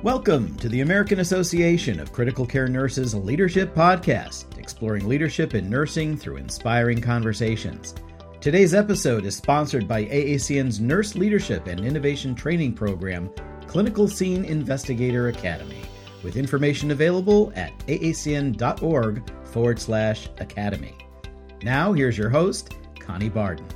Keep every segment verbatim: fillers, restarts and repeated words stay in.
Welcome to the American Association of Critical Care Nurses Leadership Podcast, exploring leadership in nursing through inspiring conversations. Today's episode is sponsored by A A C N's Nurse Leadership and Innovation Training Program, Clinical Scene Investigator Academy, with information available at aacn.org forward slash academy. Now, here's your host, Connie Barden.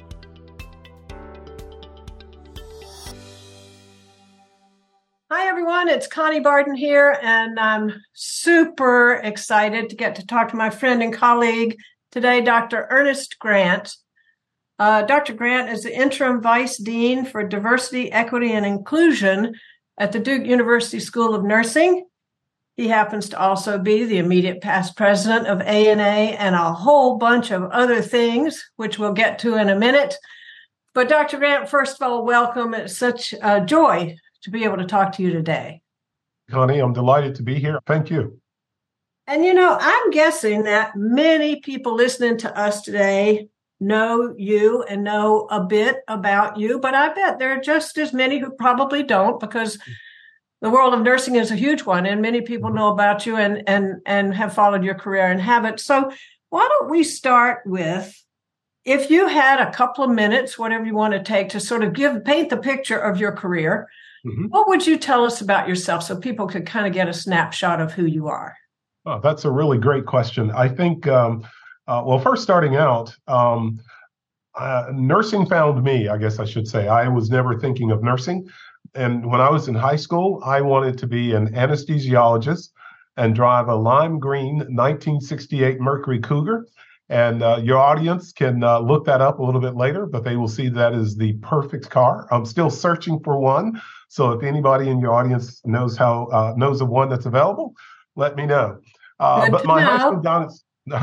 Hi, everyone. It's Connie Barden here, and I'm super excited to get to talk to my friend and colleague today, Doctor Ernest Grant. Uh, Doctor Grant is the Interim Vice Dean for Diversity, Equity, and Inclusion at the Duke University School of Nursing. He happens to also be the immediate past president of A N A and a whole bunch of other things, which we'll get to in a minute. But Doctor Grant, first of all, welcome. It's such a joy to be able to talk to you today. Connie, I'm delighted to be here. Thank you. And, you know, I'm guessing that many people listening to us today know you and know a bit about you, but I bet there are just as many who probably don't, because the world of nursing is a huge one, and many people know about you and and and have followed your career and have it. So why don't we start with, if you had a couple of minutes, whatever you want to take, to sort of give paint the picture of your career. Mm-hmm. What would you tell us about yourself so people could kind of get a snapshot of who you are? Oh, that's a really great question. I think, um, uh, well, first starting out, um, uh, nursing found me, I guess I should say. I was never thinking of nursing. And when I was in high school, I wanted to be an anesthesiologist and drive a lime green nineteen sixty-eight Mercury Cougar. And uh, your audience can uh, look that up a little bit later, but they will see that is the perfect car. I'm still searching for one. So if anybody in your audience knows how uh, knows of one that's available, let me know. Uh, but my high, school guidance,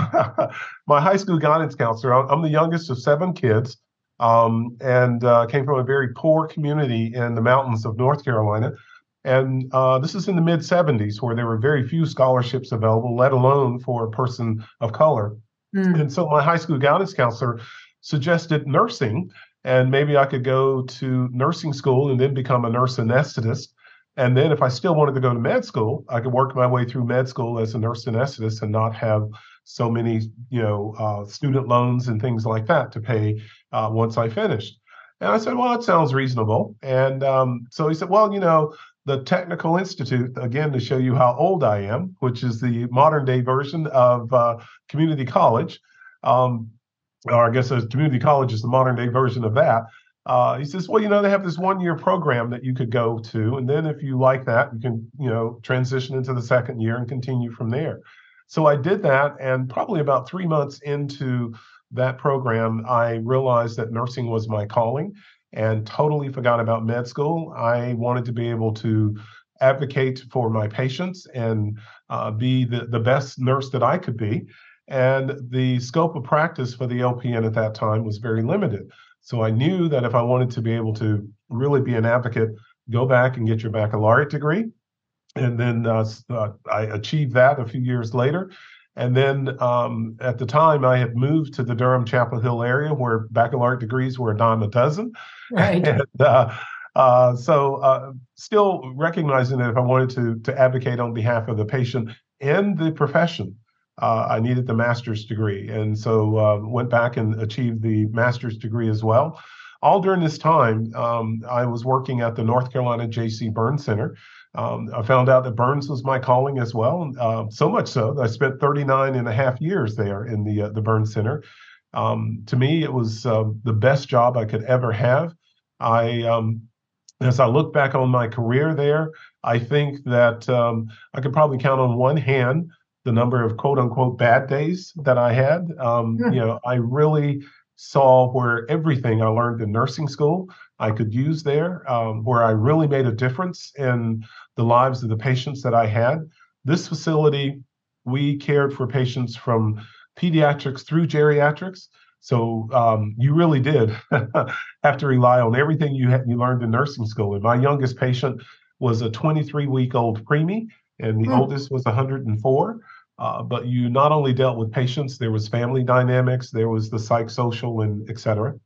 my high school guidance counselor, I'm the youngest of seven kids, um, and uh, came from a very poor community in the mountains of North Carolina. And uh, this is in the mid seventies, where there were very few scholarships available, let alone for a person of color. Mm. And so my high school guidance counselor suggested nursing, and maybe I could go to nursing school and then become a nurse anesthetist. And then if I still wanted to go to med school, I could work my way through med school as a nurse anesthetist and not have so many, you know, uh, student loans and things like that to pay uh, once I finished. And I said, well, it sounds reasonable. And um, so he said, well, you know, the Technical Institute, again, to show you how old I am, which is the modern day version of uh, community college, um, or I guess a community college is the modern day version of that. Uh, he says, well, you know, they have this one year program that you could go to. And then if you like that, you can, you know, transition into the second year and continue from there. So I did that. And probably about three months into that program, I realized that nursing was my calling and totally forgot about med school. I wanted to be able to advocate for my patients and uh, be the, the best nurse that I could be. And the scope of practice for the L P N at that time was very limited. So I knew that if I wanted to be able to really be an advocate, go back and get your baccalaureate degree. And then uh, uh, I achieved that a few years later. And then um, at the time, I had moved to the Durham Chapel Hill area where baccalaureate degrees were a dime a dozen. Right. And uh, uh, so uh, still recognizing that if I wanted to, to advocate on behalf of the patient and the profession, Uh, I needed the master's degree. And so uh, went back and achieved the master's degree as well. All during this time, um, I was working at the North Carolina J C Burns Center. Um, I found out that Burns was my calling as well. Uh, so much so that I spent thirty-nine and a half years there in the, uh, the Burns Center. Um, to me, it was uh, the best job I could ever have. I, um, as I look back on my career there, I think that um, I could probably count on one hand the number of quote unquote bad days that I had. Um, you know, I really saw where everything I learned in nursing school I could use there, um, where I really made a difference in the lives of the patients that I had. This facility, we cared for patients from pediatrics through geriatrics. So um, you really did have to rely on everything you had, you learned in nursing school. And my youngest patient was a twenty-three week old preemie, and the mm. oldest was one hundred four. Uh, but you not only dealt with patients, there was family dynamics, there was the psychosocial, and et cetera.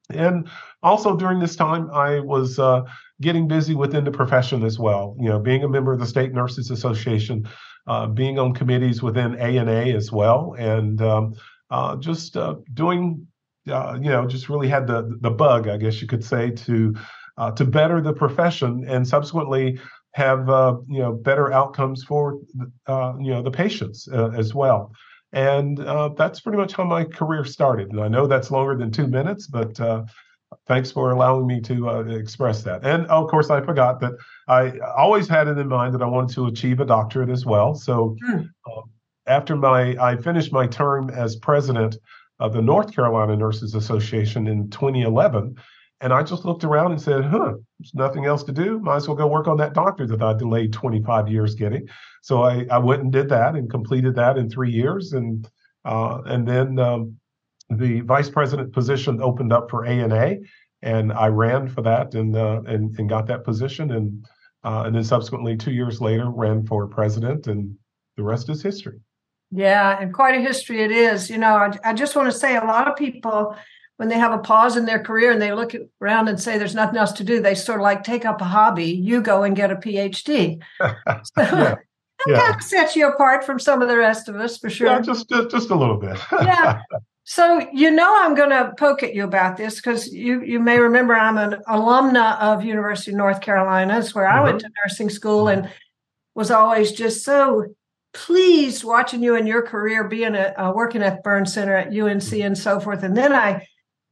And also during this time, I was uh, getting busy within the profession as well. You know, being a member of the State Nurses Association, uh, being on committees within A N A as well, and um, uh, just uh, doing, uh, you know, just really had the the bug, I guess you could say, to uh, to better the profession and subsequently have uh, you know better outcomes for uh, you know the patients uh, as well. And uh, that's pretty much how my career started. And I know that's longer than two minutes, but uh, thanks for allowing me to uh, express that. And of course, I forgot that I always had it in mind that I wanted to achieve a doctorate as well. So Mm. uh, after my, I finished my term as president of the North Carolina Nurses Association in twenty eleven. And I just looked around and said, huh, there's nothing else to do. Might as well go work on that doctorate that I delayed twenty-five years getting. So I, I went and did that and completed that in three years. And uh, and then um, the vice president position opened up for A N A, and I ran for that and uh, and, and got that position. And uh, and then subsequently, two years later, ran for president, and the rest is history. Yeah, and quite a history it is. You know, I, I just want to say a lot of people, when they have a pause in their career and they look around and say there's nothing else to do, they sort of like take up a hobby. You go and get a P H D. So Yeah. that Yeah. kind of sets you apart from some of the rest of us, for sure. Yeah, just just, just a little bit. Yeah. So, you know, I'm going to poke at you about this because you, you may remember I'm an alumna of University of North Carolina. It's where I went to nursing school and was always just so pleased watching you in your career, being a, uh, working at Burn Center at U N C and so forth. And then I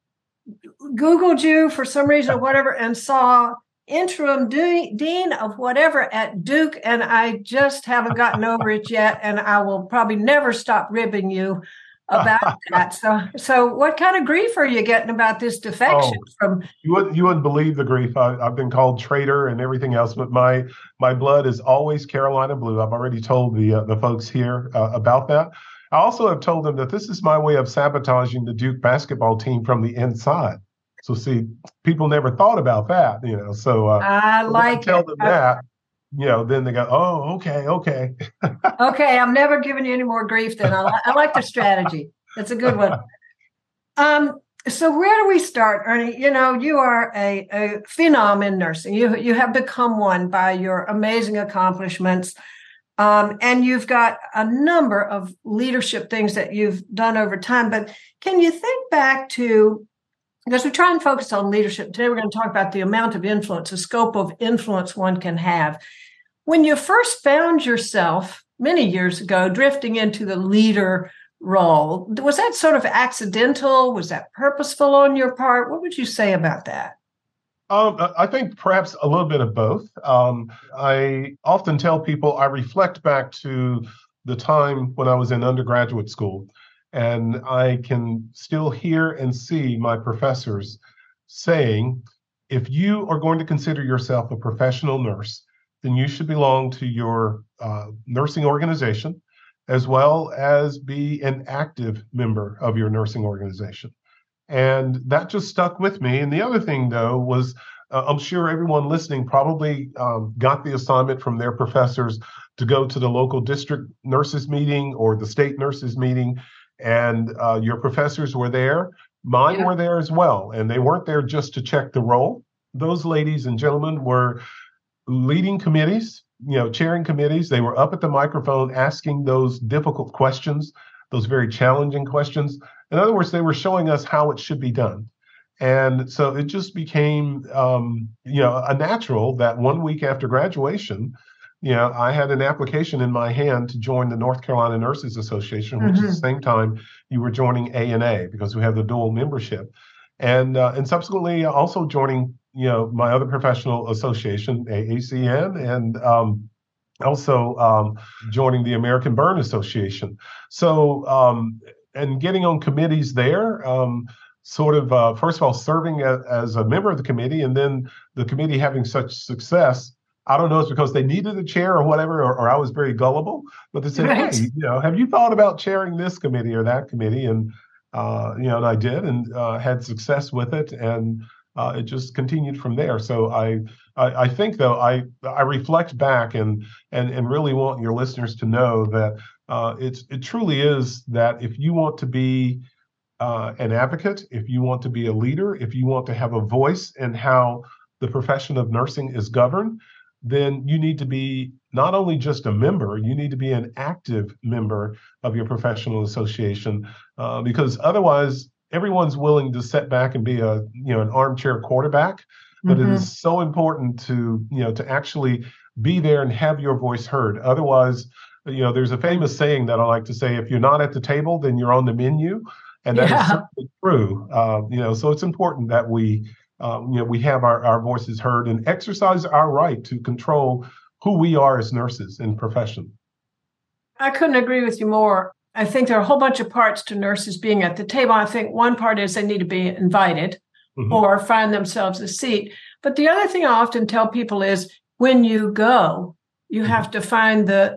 Googled you for some reason or whatever and saw interim de- dean of whatever at Duke. And I just haven't gotten over it yet. And I will probably never stop ribbing you about that. So, so what kind of grief are you getting about this defection Oh, from? You wouldn't you wouldn't believe the grief. I, I've been called traitor and everything else, but my my blood is always Carolina blue. I've already told the uh, the folks here uh, about that. I also have told them that this is my way of sabotaging the Duke basketball team from the inside. So see, people never thought about that, you know. So uh, I when I like tell it. them that, you know, then they go, oh, okay, okay. Okay, I'm never giving you any more grief then. I, li- I like the strategy. That's a good one. Um, so where do we start, Ernie? You know, you are a, a phenom in nursing. You you have become one by your amazing accomplishments. Um, and you've got a number of leadership things that you've done over time. But can you think back to, because we try and focus on leadership. Today we're going to talk about the amount of influence, the scope of influence one can have. When you first found yourself many years ago drifting into the leader role, was that sort of accidental? Was that purposeful on your part? What would you say about that? Um, I think perhaps a little bit of both. Um, I often tell people I reflect back to the time when I was in undergraduate school, and I can still hear and see my professors saying, if you are going to consider yourself a professional nurse, then you should belong to your uh, nursing organization, as well as be an active member of your nursing organization. And that just stuck with me. And the other thing, though, was uh, I'm sure everyone listening probably um, got the assignment from their professors to go to the local district nurses meeting or the state nurses meeting. And uh, your professors were there. Mine Yeah. were there as well. And they weren't there just to check the roll. Those ladies and gentlemen were leading committees, you know, chairing committees. They were up at the microphone asking those difficult questions, those very challenging questions. In other words, they were showing us how it should be done. And so it just became, um, you know, a natural that one week after graduation, you know, I had an application in my hand to join the North Carolina Nurses Association, which Mhm. is the same time you were joining A N A because we have the dual membership. And uh, and subsequently also joining, you know, my other professional association, A A C N, and um, also um, joining the American Burn Association. So, um, and getting on committees there, um, sort of, uh, first of all, serving as, as a member of the committee, and then the committee having such success. I don't know if it's because they needed a chair or whatever, or, or I was very gullible, but they said, Right. hey, you know, have you thought about chairing this committee or that committee? And, uh, you know, and I did and uh, had success with it. And uh, it just continued from there. So I, I, I think, though, I I reflect back and and and really want your listeners to know that uh, it's it truly is that if you want to be uh, an advocate, if you want to be a leader, if you want to have a voice in how the profession of nursing is governed, then you need to be not only just a member, you need to be an active member of your professional association, uh, because otherwise everyone's willing to sit back and be a, you know, an armchair quarterback. But mm-hmm. it is so important to, you know, to actually be there and have your voice heard. Otherwise, you know, there's a famous saying that I like to say, if you're not at the table, then you're on the menu. And that yeah. is certainly true. Uh, you know, so it's important that we, uh, you know, we have our, our voices heard and exercise our right to control who we are as nurses in profession. I couldn't agree with you more. I think there are a whole bunch of parts to nurses being at the table. I think one part is they need to be invited mm-hmm. or find themselves a seat. But the other thing I often tell people is when you go, you have to find the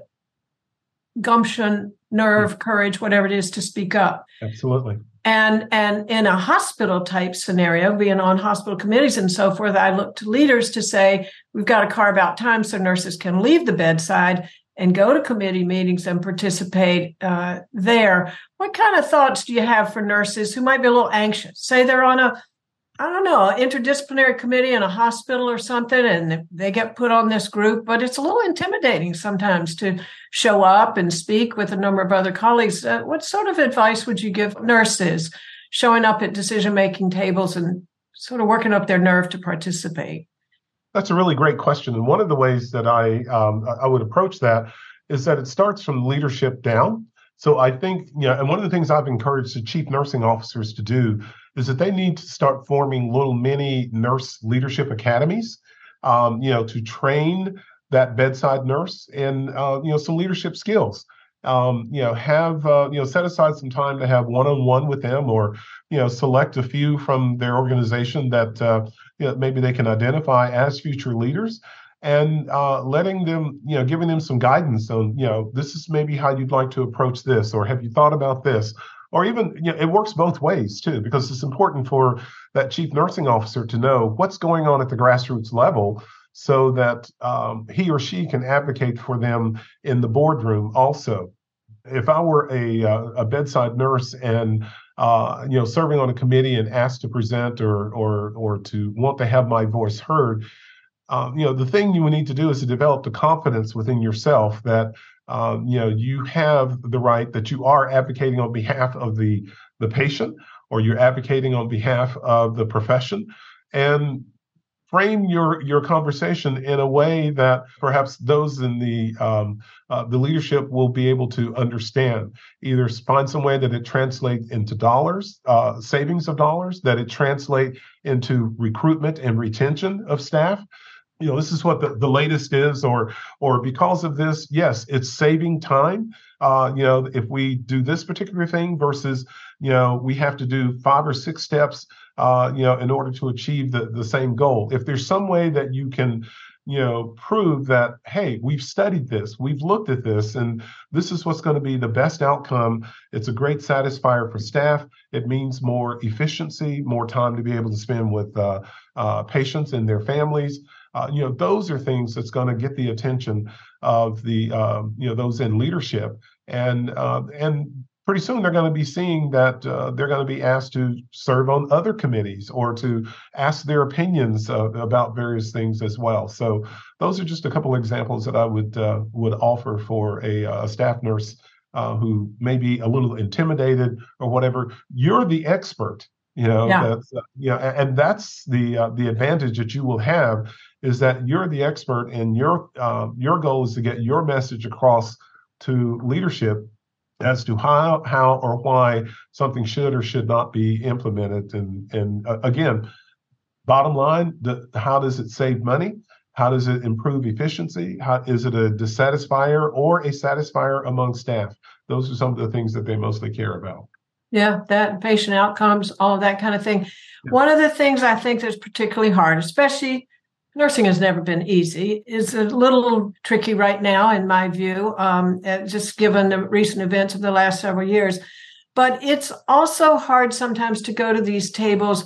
gumption, nerve, mm-hmm. courage, whatever it is to speak up. Absolutely. And and in a hospital type scenario, being on hospital committees and so forth, I look to leaders to say, we've got to carve out time so nurses can leave the bedside and go to committee meetings and participate uh, there. What kind of thoughts do you have for nurses who might be a little anxious? Say they're on a, I don't know, an interdisciplinary committee in a hospital or something, and they get put on this group, but it's a little intimidating sometimes to show up and speak with a number of other colleagues. Uh, what sort of advice would you give nurses showing up at decision-making tables and sort of working up their nerve to participate? That's a really great question. And one of the ways that I um, I would approach that is that it starts from leadership down. So I think, you know, and one of the things I've encouraged the chief nursing officers to do is that they need to start forming little mini nurse leadership academies, um, you know, to train that bedside nurse in, uh, you know, some leadership skills. Um, you know, have, uh, you know, set aside some time to have one-on-one with them, or, you know, select a few from their organization that, uh, you know, maybe they can identify as future leaders, and uh, letting them, you know, giving them some guidance on, you know, this is maybe how you'd like to approach this, or have you thought about this? Or even, you know, it works both ways too, because it's important for that chief nursing officer to know what's going on at the grassroots level, so that um, he or she can advocate for them in the boardroom also. If I were a, a bedside nurse and, uh, you know, serving on a committee and asked to present or or or to want to have my voice heard, um, you know, the thing you would need to do is to develop the confidence within yourself that, um, you know, you have the right, that you are advocating on behalf of the the patient, or you're advocating on behalf of the profession, and frame your your conversation in a way that perhaps those in the um, uh, the leadership will be able to understand. Either find some way that it translates into dollars, uh, savings of dollars, that it translate into recruitment and retention of staff. You know, this is what the, the latest is, or or because of this, yes, it's saving time. Uh, you know, if we do this particular thing versus, you know, we have to do five or six steps, uh, you know, in order to achieve the, the same goal. If there's some way that you can, you know, prove that, hey, we've studied this, we've looked at this, and this is what's going to be the best outcome. It's a great satisfier for staff. It means more efficiency, more time to be able to spend with uh, uh, patients and their families. Uh, you know, those are things that's going to get the attention of the, uh, you know, those in leadership. And uh, and pretty soon they're going to be seeing that uh, they're going to be asked to serve on other committees, or to ask their opinions uh, about various things as well. So those are just a couple of examples that I would uh, would offer for a, a staff nurse uh, who may be a little intimidated or whatever. You're the expert. You know, yeah. that's, uh, you know, and that's the uh, the advantage that you will have, is that you're the expert, and your uh, your goal is to get your message across to leadership as to how how or why something should or should not be implemented. And and uh, again, bottom line, the, how does it save money? How does it improve efficiency? How is it a dissatisfier or a satisfier among staff? Those are some of the things that they mostly care about. Yeah, that patient outcomes, all of that kind of thing. Yeah. One of the things I think that's particularly hard, especially nursing has never been easy, is a little tricky right now, in my view, um, just given the recent events of the last several years. But it's also hard sometimes to go to these tables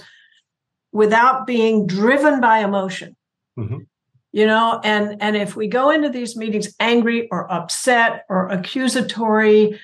without being driven by emotion. Mm-hmm. You know, and, and if we go into these meetings angry or upset or accusatory,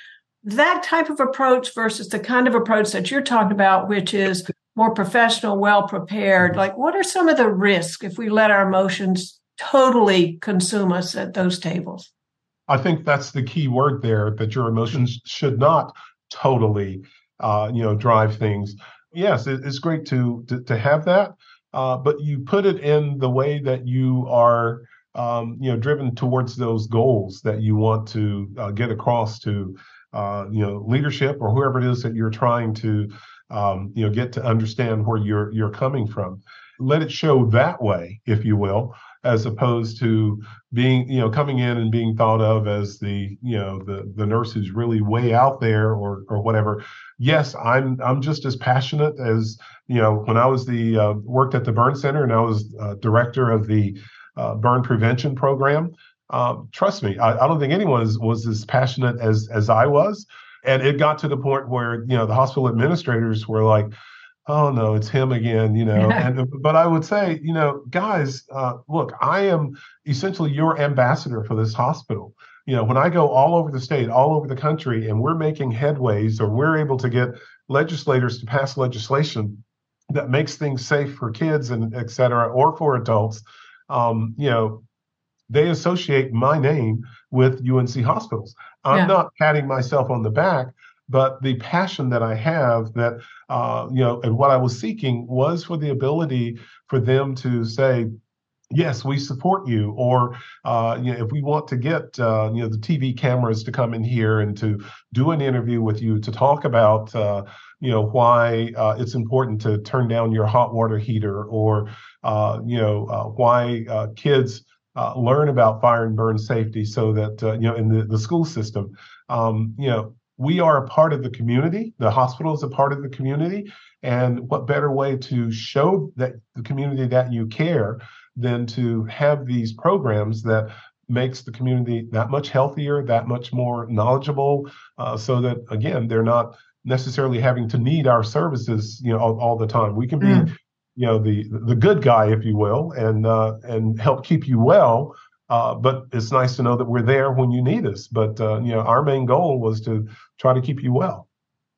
that type of approach versus the kind of approach that you're talking about, which is more professional, well prepared, like what are some of the risks if we let our emotions totally consume us at those tables? I think that's the key word there, that your emotions should not totally, uh, you know, drive things. Yes, it, it's great to, to, to have that, uh, but you put it in the way that you are, um, you know, driven towards those goals that you want to uh, get across to, uh, you know, leadership or whoever it is that you're trying to, um, you know, get to understand where you're you're coming from. Let it show that way, if you will, as opposed to being, you know, coming in and being thought of as the, you know, the the nurse who's really way out there or or whatever. Yes, I'm I'm just as passionate as, you know, when I was the uh, worked at the burn center and I was uh, director of the uh, burn prevention program. Um, trust me, I, I don't think anyone is, was as passionate as as I was. And it got to the point where, you know, the hospital administrators were like, oh no, it's him again, you know. And but I would say, you know, guys, uh, look, I am essentially your ambassador for this hospital. You know, when I go all over the state, all over the country, and we're making headways, or we're able to get legislators to pass legislation that makes things safe for kids and et cetera, or for adults, um, you know, they associate my name with U N C hospitals. I'm yeah. not patting myself on the back, but the passion that I have, that, uh, you know, and what I was seeking was for the ability for them to say, yes, we support you. Or, uh, you know, if we want to get, uh, you know, the T V cameras to come in here and to do an interview with you to talk about, uh, you know, why uh, it's important to turn down your hot water heater, or, uh, you know, uh, why uh, kids uh, learn about fire and burn safety so that, uh, you know, in the, the school system, um, you know, we are a part of the community. The hospital is a part of the community. And what better way to show that the community that you care than to have these programs that makes the community that much healthier, that much more knowledgeable, uh, so that, again, they're not necessarily having to need our services, you know, all, all the time. We can be, mm. you know, the the good guy, if you will, and uh, and help keep you well. Uh, but it's nice to know that we're there when you need us. But, uh, you know, our main goal was to try to keep you well.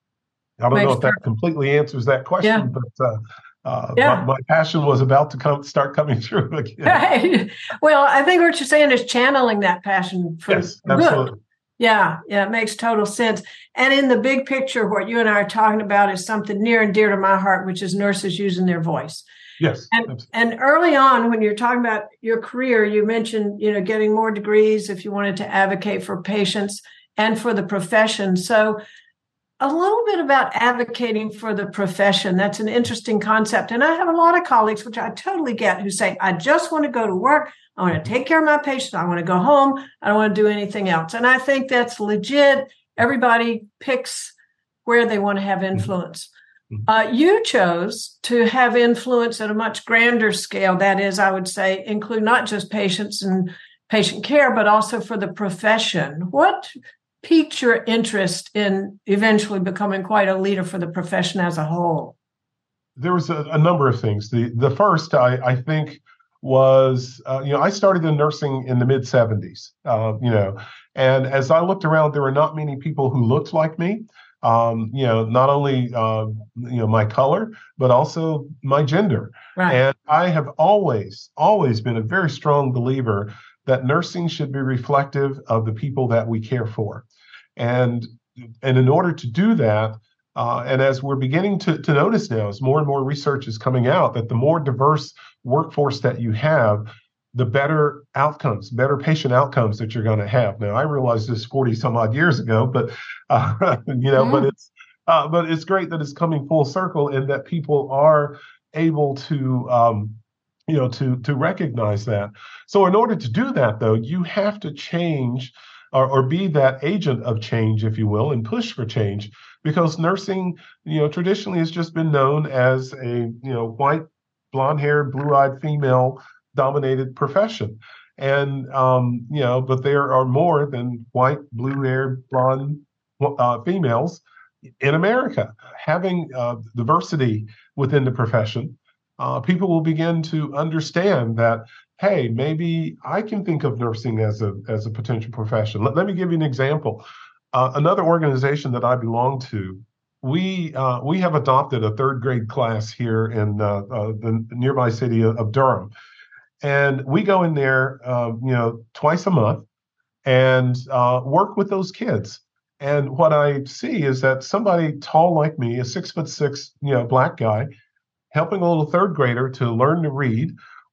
I don't Makes know if that completely answers that question, yeah. but uh, uh, yeah. my, my passion was about to come start coming true again. Right. Well, I think what you're saying is channeling that passion for yes, absolutely. Good. Yeah, yeah, it makes total sense. And in the big picture, what you and I are talking about is something near and dear to my heart, which is nurses using their voice. Yes. And, and early on, when you're talking about your career, you mentioned, you know, getting more degrees if you wanted to advocate for patients and for the profession. So a little bit about advocating for the profession. That's an interesting concept. And I have a lot of colleagues, which I totally get, who say, I just want to go to work. I want to take care of my patients. I want to go home. I don't want to do anything else. And I think that's legit. Everybody picks where they want to have influence. Uh, you chose to have influence at a much grander scale. That is, I would say, include not just patients and patient care, but also for the profession. What piqued your interest in eventually becoming quite a leader for the profession as a whole? There was a, a number of things. The the first, I, I think, was, uh, you know, I started in nursing in the mid seventies, uh, you know, and as I looked around, there were not many people who looked like me. Um, you know, not only, uh, you know, my color, but also my gender. Right. And I have always, always been a very strong believer that nursing should be reflective of the people that we care for. And, and in order to do that, uh, and as we're beginning to, to notice now, as more and more research is coming out, that the more diverse workforce that you have, the better outcomes, better patient outcomes that you're going to have. Now, I realized this forty some odd years ago, but uh, you know, mm. but it's uh, but it's great that it's coming full circle and that people are able to, um, you know, to to recognize that. So, in order to do that, though, you have to change or, or be that agent of change, if you will, and push for change, because nursing, you know, traditionally has just been known as a, you know, white, blonde-haired, blue-eyed female dominated profession. And, um, you know, but there are more than white, blue-haired, blonde uh, females in America. Having uh, diversity within the profession, uh, people will begin to understand that, hey, maybe I can think of nursing as a as a potential profession. Let, let me give you an example. uh, another organization that I belong to, we uh, we have adopted a third grade class here in uh, uh, the nearby city of, of Durham, and we go in there, uh, you know, twice a month and uh, work with those kids. And what I see is that somebody tall like me, a six foot six, you know, black guy, helping a little third grader to learn to read,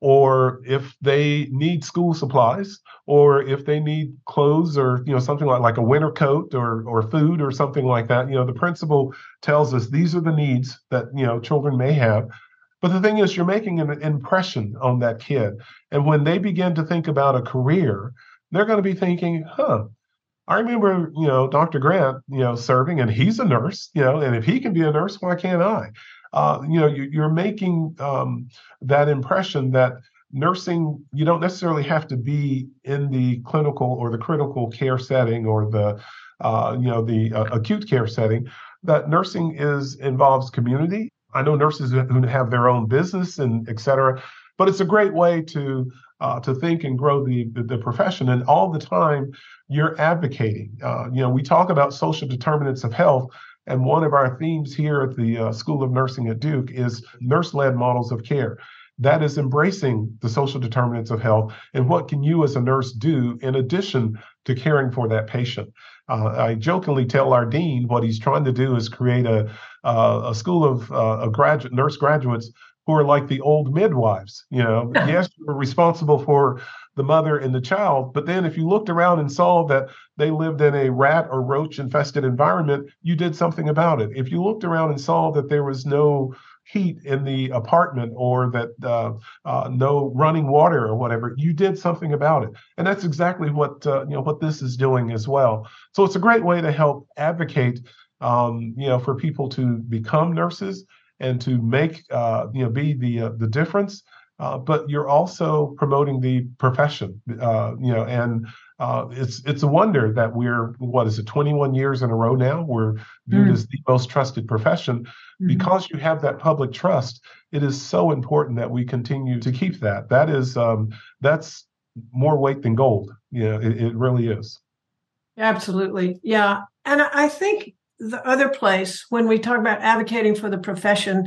or if they need school supplies, or if they need clothes, or you know something like, like a winter coat, or or food, or something like that. You know, the principal tells us these are the needs that you know children may have. But the thing is, you're making an impression on that kid, and when they begin to think about a career, they're going to be thinking, "Huh, I remember you know Doctor Grant, you know, serving, and he's a nurse, you know, and if he can be a nurse, why can't I?" Uh, you know, you, you're making um, that impression that nursing, you don't necessarily have to be in the clinical or the critical care setting or the, uh, you know, the uh, acute care setting. That nursing is involves community. I know nurses who have their own business and et cetera, but it's a great way to uh, to think and grow the, the the profession. And all the time, you're advocating. Uh, you know, we talk about social determinants of health. And one of our themes here at the uh, School of Nursing at Duke is nurse-led models of care. That is embracing the social determinants of health and what can you as a nurse do in addition to caring for that patient. Uh, I jokingly tell our dean what he's trying to do is create a, uh, a school of, uh, of graduate nurse graduates who are like the old midwives. You know, yes, you're responsible for the mother and the child, but then if you looked around and saw that they lived in a rat or roach infested environment, you did something about it. If you looked around and saw that there was no heat in the apartment or that uh, uh, no running water or whatever, you did something about it. And that's exactly what uh, you know what this is doing as well. So it's a great way to help advocate um, you know for people to become nurses and to make uh, you know be the uh, the difference. Uh, but you're also promoting the profession, uh, you know, and uh, it's it's a wonder that we're, what is it, twenty-one years in a row now, we're viewed mm. as the most trusted profession. Mm. Because you have that public trust, it is so important that we continue to keep that. That is, um, that's more weight than gold. You know, it, it really is. Absolutely. Yeah. And I think the other place, when we talk about advocating for the profession,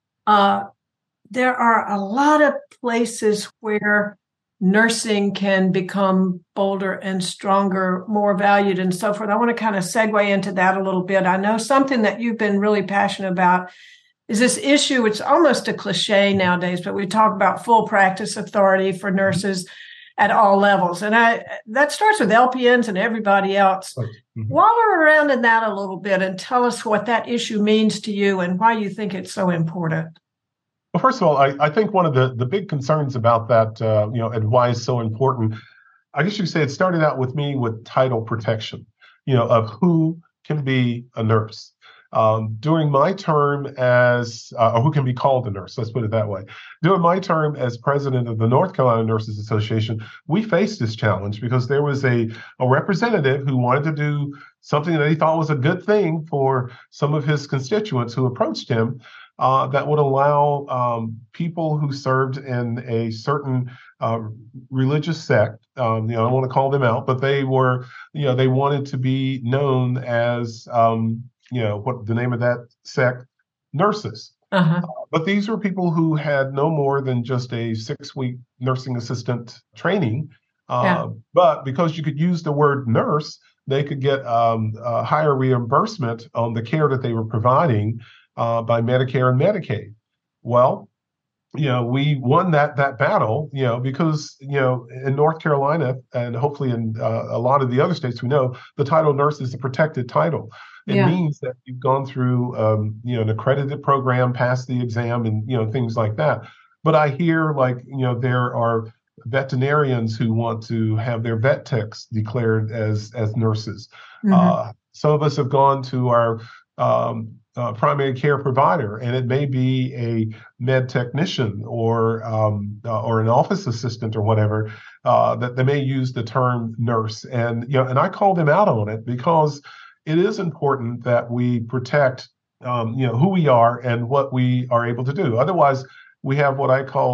uh, there are a lot of places where nursing can become bolder and stronger, more valued and so forth. I want to kind of segue into that a little bit. I know something that you've been really passionate about is this issue. It's almost a cliche nowadays, but we talk about full practice authority for nurses at all levels. And I, that starts with L P Ns and everybody else. Mm-hmm. Waller around in that a little bit and tell us what that issue means to you and why you think it's so important. Well, first of all, I, I think one of the, the big concerns about that, uh, you know, and why it's so important, I guess you could say it started out with me with title protection, you know, of who can be a nurse. Um, during my term as, uh, or who can be called a nurse, let's put it that way. During my term as president of the North Carolina Nurses Association, we faced this challenge because there was a, a representative who wanted to do something that he thought was a good thing for some of his constituents who approached him. Uh, that would allow um, people who served in a certain uh, religious sect, um, you know, I don't want to call them out, but they were, you know, they wanted to be known as, um, you know, what the name of that sect, nurses. Uh-huh. Uh, but these were people who had no more than just a six-week nursing assistant training. Uh, yeah. But because you could use the word nurse, they could get um, a higher reimbursement on the care that they were providing Uh, by Medicare and Medicaid. Well, you know, we won that that battle, you know, because, you know, in North Carolina and hopefully in uh, a lot of the other states, we know the title nurse is a protected title. It yeah. means that you've gone through, um, you know, an accredited program, passed the exam and, you know, things like that. But I hear like, you know, there are veterinarians who want to have their vet techs declared as, as nurses. Mm-hmm. Uh, some of us have gone to our um, Uh, primary care provider, and it may be a med technician or um, uh, or an office assistant or whatever uh, that they may use the term nurse, and you know, and I call them out on it because it is important that we protect um, you know who we are and what we are able to do. Otherwise, we have what I call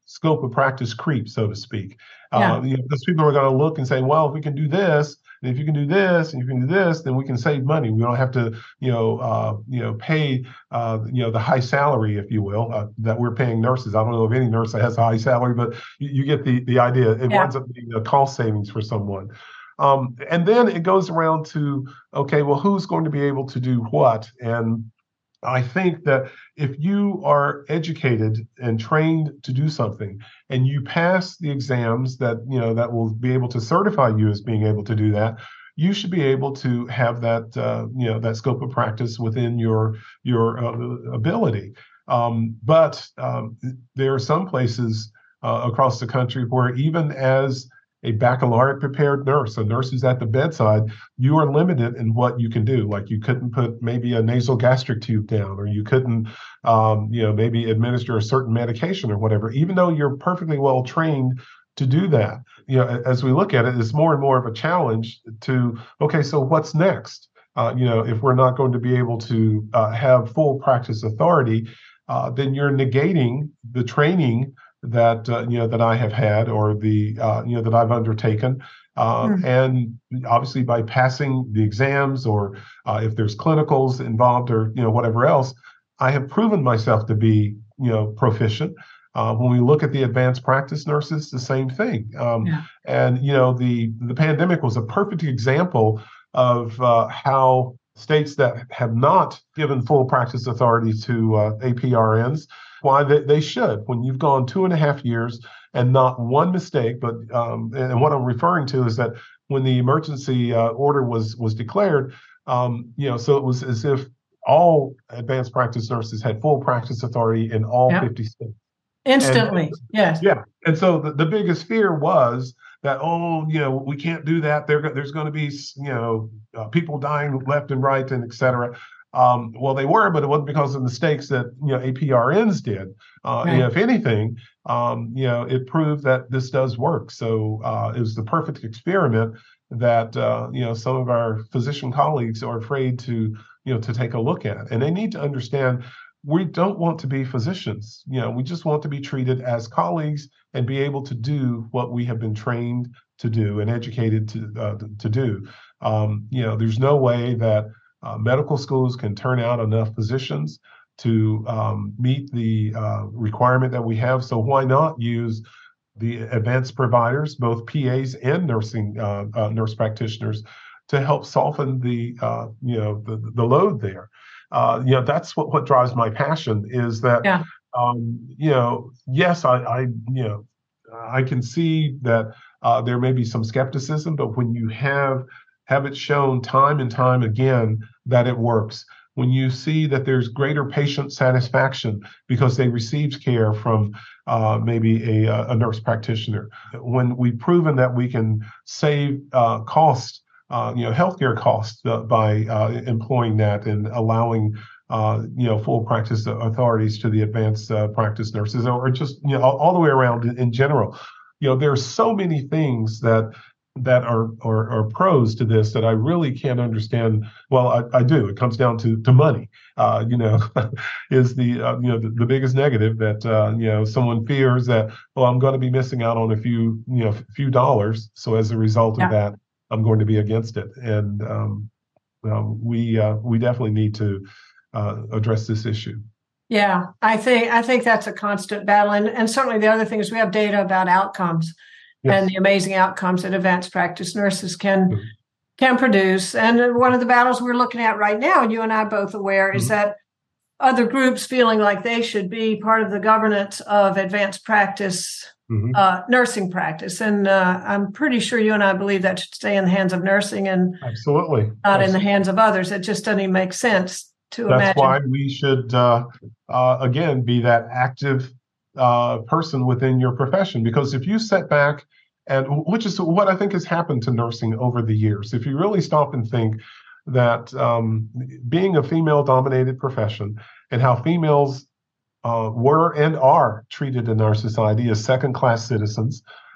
scope of practice creep, so to speak. Yeah. Uh, you know, those people are going to look and say, well, if we can do this, and if you can do this, and you can do this, then we can save money. We don't have to, you know, uh, you know, pay, uh, you know, the high salary, if you will, uh, that we're paying nurses. I don't know of any nurse that has a high salary, but you, you get the the idea. It Yeah. winds up being a cost savings for someone. Um, and then it goes around to, okay, well, who's going to be able to do what? And I think that if you are educated and trained to do something, and you pass the exams that, you know, that will be able to certify you as being able to do that, you should be able to have that, uh, you know, that scope of practice within your your uh, ability. Um, but um, there are some places uh, across the country where even as a baccalaureate prepared nurse, a nurse who's at the bedside, you are limited in what you can do. Like you couldn't put maybe a nasal gastric tube down, or you couldn't, um, you know, maybe administer a certain medication or whatever, even though you're perfectly well trained to do that. You know, as we look at it, it's more and more of a challenge to, okay, so what's next? Uh, you know, if we're not going to be able to uh, have full practice authority, uh, then you're negating the training that uh, you know that I have had, or the uh, you know that I've undertaken, uh, mm. and obviously by passing the exams, or uh, if there's clinicals involved, or you know whatever else, I have proven myself to be you know proficient. Uh, when we look at the advanced practice nurses, the same thing. Um, yeah. And you know the the pandemic was a perfect example of uh, how states that have not given full practice authority to uh, A P R Ns, why they, they should. When you've gone two and a half years and not one mistake, but um, and what I'm referring to is that when the emergency uh, order was was declared, um, you know, so it was as if all advanced practice nurses had full practice authority in all yep. fifty states. Instantly, and, yes. Yeah, and so the, the biggest fear was that, oh, you know, we can't do that. There, there's going to be, you know, uh, people dying left and right, and et cetera. Um, well, they were, but it wasn't because of mistakes that, you know, A P R Ns did. Uh, right. And if anything, um, you know, it proved that this does work. So uh, it was the perfect experiment that, uh, you know, some of our physician colleagues are afraid to, you know, to take a look at. And they need to understand we don't want to be physicians. You know, we just want to be treated as colleagues and be able to do what we have been trained to do and educated to uh, to do. Um, you know, there's no way that uh, medical schools can turn out enough physicians to um, meet the uh, requirement that we have. So why not use the advanced providers, both P As and nursing uh, uh, nurse practitioners, to help soften the uh, you know the the load there. Uh, you know, that's what, what drives my passion is that, yeah. um, you know, yes, I, I, you know, I can see that uh, there may be some skepticism, but when you have have it shown time and time again that it works, when you see that there's greater patient satisfaction because they received care from uh, maybe a, a nurse practitioner, when we've proven that we can save uh, costs, Uh, you know, healthcare costs uh, by uh, employing that and allowing, uh, you know, full practice authorities to the advanced uh, practice nurses, or just, you know, all, all the way around in, in general. You know, there are so many things that that are, are are pros to this that I really can't understand. Well, I, I do. It comes down to to money. Uh, you know, is the uh, you know the, the biggest negative that uh, you know someone fears that, well, I'm going to be missing out on a few you know few dollars. So as a result of yeah. that, I'm going to be against it, and um, um, we uh, we definitely need to uh, address this issue. Yeah, I think I think that's a constant battle, and and certainly the other thing is we have data about outcomes yes. and the amazing outcomes that advanced practice nurses can mm-hmm. can produce. And one of the battles we're looking at right now, and you and I are both aware, mm-hmm. is that other groups feeling like they should be part of the governance of advanced practice. Mm-hmm. Uh, nursing practice. And uh, I'm pretty sure you and I believe that should stay in the hands of nursing and absolutely not Absolutely. in the hands of others. It just doesn't even make sense to That's imagine. That's why we should, uh, uh, again, be that active uh, person within your profession. Because if you sit back, and which is what I think has happened to nursing over the years, if you really stop and think that um, being a female-dominated profession and how females Uh, were and are treated in our society as second-class citizens,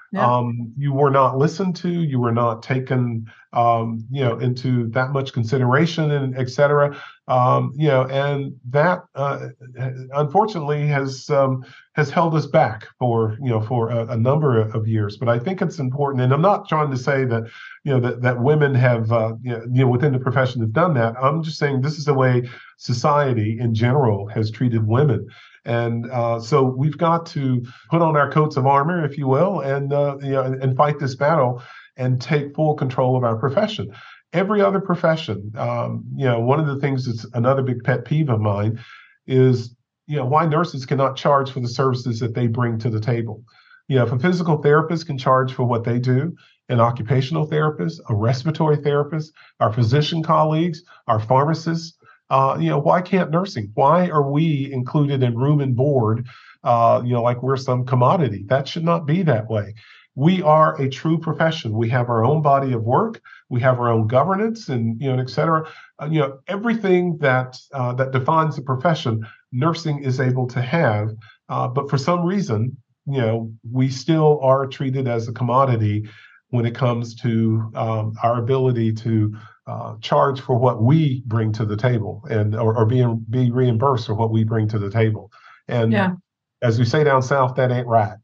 Yeah. Um, you were not listened to. You were not taken, um, you know, into that much consideration, and et cetera. Um, you know, and that uh, unfortunately has um, has held us back for you know for a, a number of years. But I think it's important, and I'm not trying to say that you know that that women have uh, you, know, you know within the profession have done that. I'm just saying this is the way society in general has treated women. And uh, so we've got to put on our coats of armor, if you will, and uh, you know, and, and fight this battle and take full control of our profession. Every other profession, um, you know, one of the things that's another big pet peeve of mine is, you know, why nurses cannot charge for the services that they bring to the table. You know, if a physical therapist can charge for what they do, an occupational therapist, a respiratory therapist, our physician colleagues, our pharmacists, Uh, you know, why can't nursing? Why are we included in room and board, uh, you know, like we're some commodity? That should not be that way. We are a true profession. We have our own body of work. We have our own governance and, you know, et cetera. Uh, you know, everything that uh, that defines the profession, nursing is able to have. Uh, but for some reason, you know, we still are treated as a commodity when it comes to um, our ability to Uh, charge for what we bring to the table, and or, or being be reimbursed for what we bring to the table. And Yeah. as we say down south, that ain't right.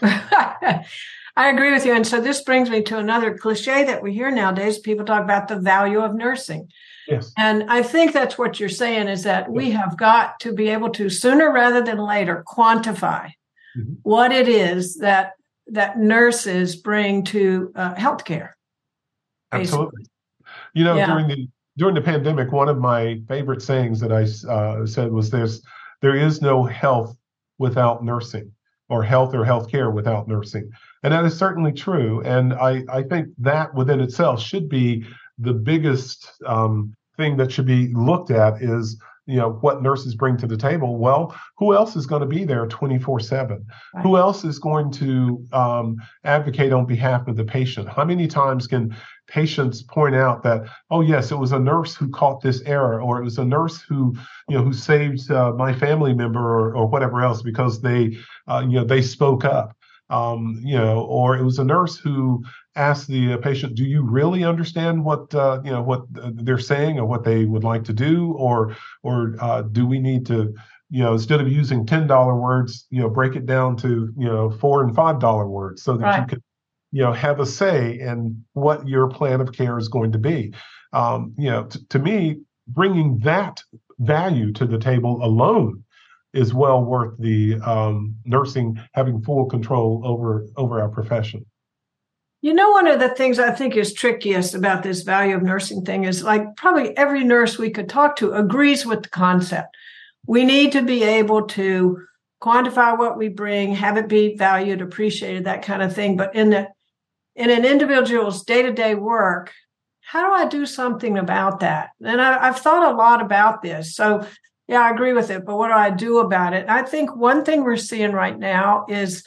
I agree with you. And so this brings me to another cliche that we hear nowadays. People talk about the value of nursing. Yes. And I think that's what you're saying, is that we have got to be able to, sooner rather than later, quantify mm-hmm. what it is that that nurses bring to uh, healthcare. Absolutely. Basically. You know, Yeah. during the during the pandemic, one of my favorite sayings that I uh, said was this: there is no health without nursing, or health or healthcare without nursing. And that is certainly true. And I, I think that within itself should be the biggest um, thing that should be looked at is, you know, what nurses bring to the table. Well, who else is going to be there twenty-four seven? Right. Who else is going to um, advocate on behalf of the patient? How many times can patients point out that, oh, yes, it was a nurse who caught this error, or it was a nurse who, you know, who saved uh, my family member, or, or whatever else, because they, uh, you know, they spoke up, um, you know, or it was a nurse who asked the patient, do you really understand what, uh, you know, what they're saying or what they would like to do? Or, or uh, do we need to, you know, instead of using ten dollar words, you know, break it down to, you know, four and five dollar words so that right. you can, you know, have a say in what your plan of care is going to be. Um, you know, t- to me, bringing that value to the table alone is well worth the um, nursing having full control over over our profession. You know, one of the things I think is trickiest about this value of nursing thing is, like, probably every nurse we could talk to agrees with the concept. We need to be able to quantify what we bring, have it be valued, appreciated, that kind of thing. But in the in an individual's day-to-day work, how do I do something about that? And I, I've thought a lot about this. So, yeah, I agree with it. But what do I do about it? And I think one thing we're seeing right now is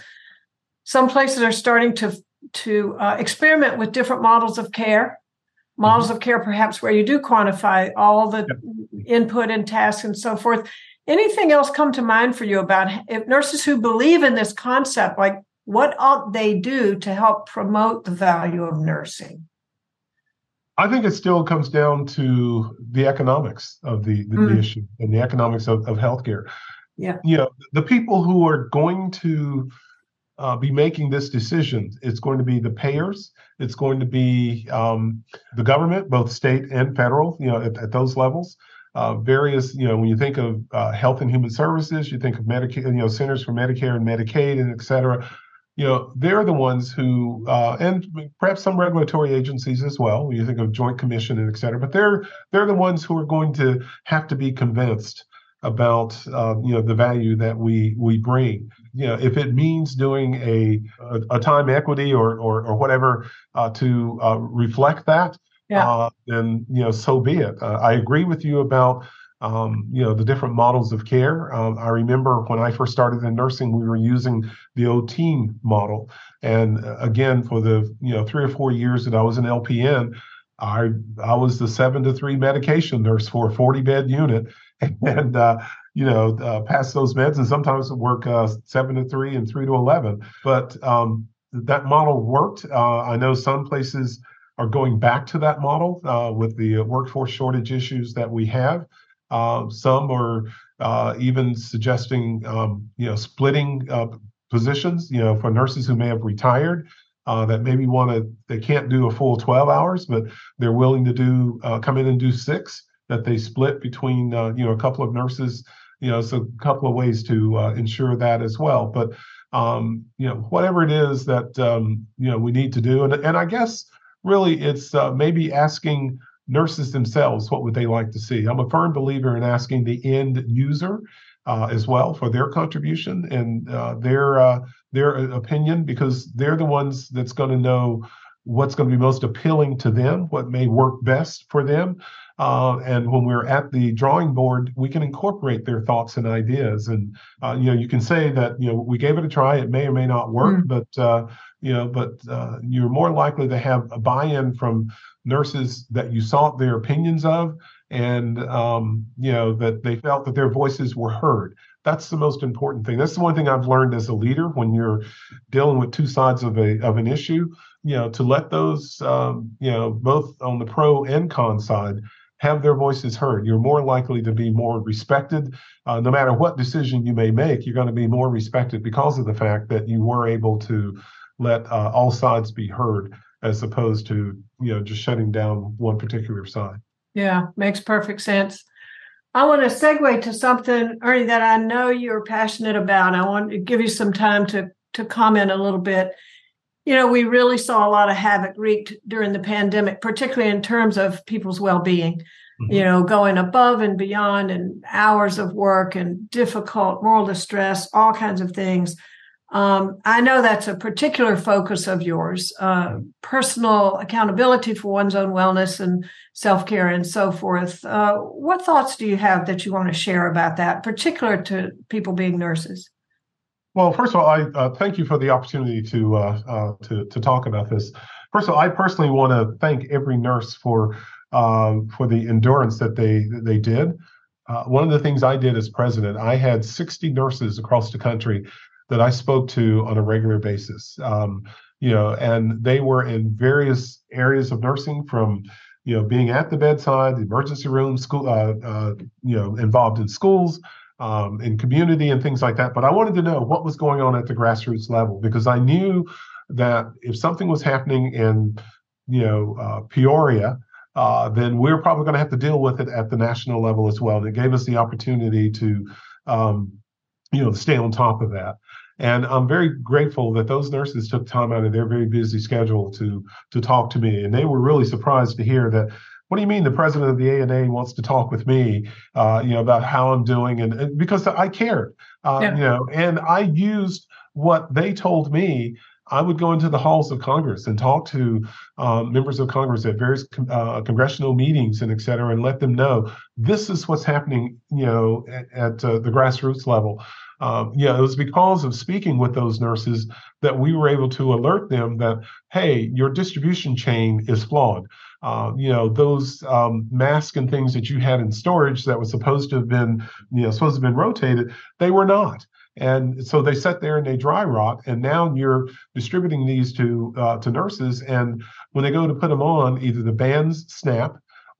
some places are starting to to uh, experiment with different models of care, models mm-hmm. of care perhaps where you do quantify all the yep. input and tasks and so forth. Anything else come to mind for you about if nurses who believe in this concept, like what ought they do to help promote the value of nursing? I think it still comes down to the economics of the, the, mm. the issue and the economics of, of healthcare. Yeah. You know, the people who are going to Uh, be making this decision, it's going to be the payers, it's going to be um, the government, both state and federal, you know, at, at those levels. Uh, various, you know, when you think of uh, Health and Human Services, you think of Medicare, you know, Centers for Medicare and Medicaid, and et cetera. You know, they're the ones who, uh, and perhaps some regulatory agencies as well. When you think of Joint Commission and et cetera, but they're they're the ones who are going to have to be convinced about uh, you know the value that we we bring. You know, if it means doing a a, a time equity or or, or whatever uh, to uh, reflect that, yeah. uh, then you know so be it. Uh, I agree with you about um, you know the different models of care. Um, I remember when I first started in nursing, we were using the old team model, and uh, again for the you know three or four years that I was an L P N, I I was the seven to three medication nurse for a forty bed unit. And, uh, you know, uh, pass those meds and sometimes work uh, seven to three and three to eleven. But um, that model worked. Uh, I know some places are going back to that model uh, with the workforce shortage issues that we have. Uh, some are uh, even suggesting, um, you know, splitting uh, positions, you know, for nurses who may have retired. Uh, that maybe want to, they can't do a full twelve hours, but they're willing to do, uh, come in and do six, that they split between, uh, you know, a couple of nurses, you know, so a couple of ways to uh, ensure that as well. But, um, you know, whatever it is that, um, you know, we need to do. And, and I guess really it's uh, maybe asking nurses themselves, what would they like to see? I'm a firm believer in asking the end user uh, as well for their contribution and uh, their, uh, their opinion, because they're the ones that's going to know what's going to be most appealing to them, what may work best for them. Uh, and when we're at the drawing board, we can incorporate their thoughts and ideas. And, uh, you know, you can say that, you know, we gave it a try. It may or may not work, mm. but, uh, you know, but uh, you're more likely to have a buy-in from nurses that you sought their opinions of, and, um, you know, that they felt that their voices were heard. That's the most important thing. That's the one thing I've learned as a leader when you're dealing with two sides of a of an issue, you know, to let those, um, you know, both on the pro and con side have their voices heard. You're more likely to be more respected. Uh, no matter what decision you may make, you're going to be more respected because of the fact that you were able to let uh, all sides be heard, as opposed to, you know, just shutting down one particular side. Yeah, makes perfect sense. I want to segue to something, Ernie, that I know you're passionate about. I want to give you some time to, to comment a little bit. You know, we really saw a lot of havoc wreaked during the pandemic, particularly in terms of people's well-being, mm-hmm. you know, going above and beyond, and hours of work and difficult moral distress, all kinds of things. Um, I know that's a particular focus of yours, uh, personal accountability for one's own wellness and self-care and so forth. Uh, what thoughts do you have that you want to share about that, particular to people being nurses? Well, first of all, I uh, thank you for the opportunity to, uh, uh, to to talk about this. First of all, I personally want to thank every nurse for uh, for the endurance that they that they did. Uh, one of the things I did as president, I had sixty nurses across the country that I spoke to on a regular basis. Um, you know, and they were in various areas of nursing, from, you know, being at the bedside, the emergency room, school, uh, uh, you know, involved in schools, um, in community and things like that. But I wanted to know what was going on at the grassroots level, because I knew that if something was happening in, you know, uh, Peoria, uh, then we're probably going to have to deal with it at the national level as well. And it gave us the opportunity to, um, you know, stay on top of that. And I'm very grateful that those nurses took time out of their very busy schedule to to talk to me. And they were really surprised to hear that, what do you mean the president of the A N A wants to talk with me, uh, you know, about how I'm doing? And, and because I cared, uh, yeah. you know, and I used what they told me. I would go into the halls of Congress and talk to um, members of Congress at various uh, congressional meetings and et cetera, and let them know this is what's happening, you know, at, at uh, the grassroots level. Um, yeah, it was because of speaking with those nurses that we were able to alert them that, hey, your distribution chain is flawed. Uh, you know, those um, masks and things that you had in storage that was supposed to have been, you know, supposed to have been rotated, they were not. And so they sat there and they dry rot. And now you're distributing these to uh, to nurses. And when they go to put them on, either the bands snap,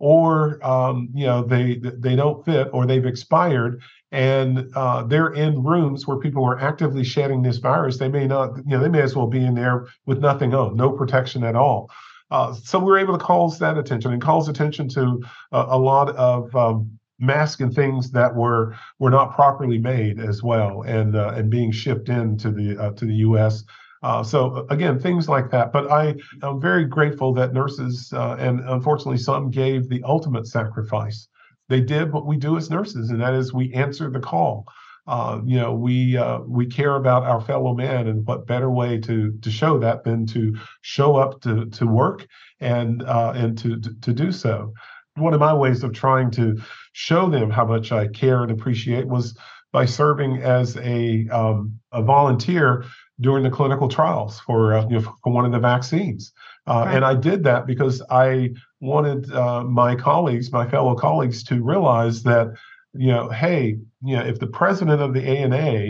or um, you know, they they don't fit, or they've expired, and uh, they're in rooms where people are actively shedding this virus. They may not, you know, they may as well be in there with nothing on, no protection at all. Uh, so we're able to call that attention, and calls attention to uh, a lot of um, masks and things that were were not properly made as well, and uh, and being shipped into the uh, to the U S. Uh, so again, things like that. But I am very grateful that nurses, uh, and unfortunately some gave the ultimate sacrifice. They did what we do as nurses, and that is we answer the call. Uh, you know, we uh, we care about our fellow man, and what better way to to show that than to show up to to work and uh, and to, to to do so. One of my ways of trying to show them how much I care and appreciate was by serving as a um, a volunteer during the clinical trials for uh, you know, for one of the vaccines. Uh, right. And I did that because I wanted uh, my colleagues, my fellow colleagues, to realize that, you know, hey, you know, if the president of the A N A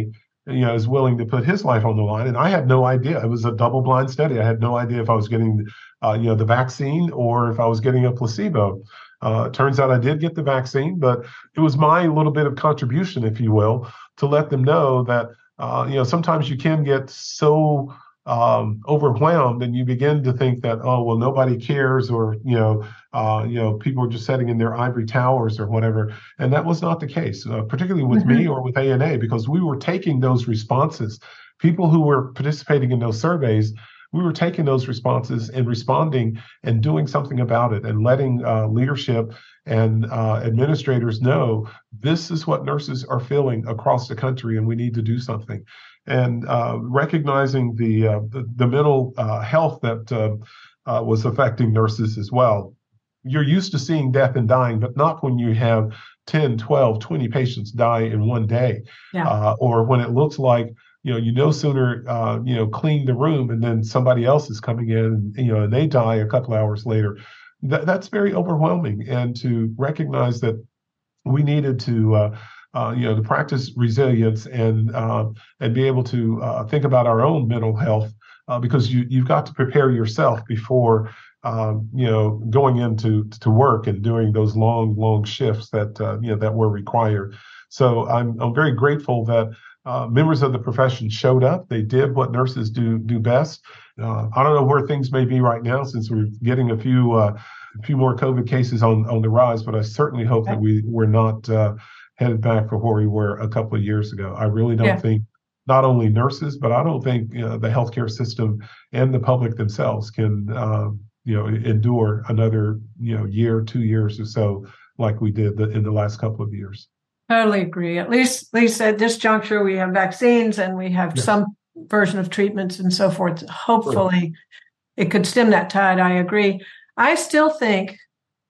you know, is willing to put his life on the line. And I had no idea. It was a double-blind study. I had no idea if I was getting, uh, you know, the vaccine or if I was getting a placebo. Uh, it turns out I did get the vaccine, but it was my little bit of contribution, if you will, to let them know that, uh, you know, sometimes you can get so um, overwhelmed and you begin to think that, oh, well, nobody cares, or, you know, uh, you know, people are just sitting in their ivory towers or whatever. And that was not the case, uh, particularly with mm-hmm. me or with A N A, because we were taking those responses. People who were participating in those surveys, we were taking those responses and responding and doing something about it, and letting uh, leadership and uh, administrators know this is what nurses are feeling across the country, and we need to do something. And uh, recognizing the, uh, the the mental uh, health that uh, uh, was affecting nurses as well. You're used to seeing death and dying, but not when you have ten, twelve, twenty patients die in one day, yeah. uh, or when it looks like, you know, you no sooner, uh, you know, clean the room and then somebody else is coming in, and, you know, and they die a couple hours later. That, that's very overwhelming. And to recognize that we needed to, uh, uh, you know, to practice resilience and uh, and be able to uh, think about our own mental health, uh, because you you've got to prepare yourself before, um, you know, going into to work and doing those long, long shifts that uh, you know that were required. So I'm I'm very grateful that Uh, members of the profession showed up. They did what nurses do do best. Uh, I don't know where things may be right now, since we're getting a few uh, a few more COVID cases on, on the rise, but I certainly hope that we, we're not uh, headed back for where we were a couple of years ago. I really don't yeah. think not only nurses, but I don't think you know, the healthcare system and the public themselves can uh, you know endure another you know year, two years or so like we did the, in the last couple of years. Totally agree. At least, at least at this juncture, we have vaccines and we have yes. some version of treatments and so forth. Hopefully, sure. it could stem that tide. I agree. I still think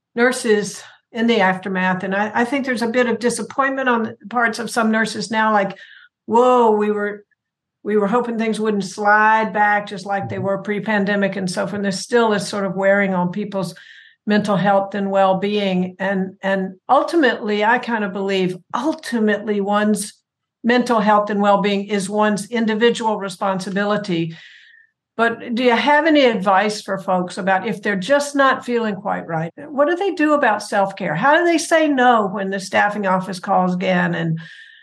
nurses in the aftermath, and I, I think there's a bit of disappointment on the parts of some nurses now, like, whoa, we were we were hoping things wouldn't slide back just like they were pre-pandemic and so forth. And there's still this sort of wearing on people's mental health and well-being. And, and ultimately, I kind of believe ultimately one's mental health and well-being is one's individual responsibility. But do you have any advice for folks about if they're just not feeling quite right? What do they do about self-care? How do they say no when the staffing office calls again? And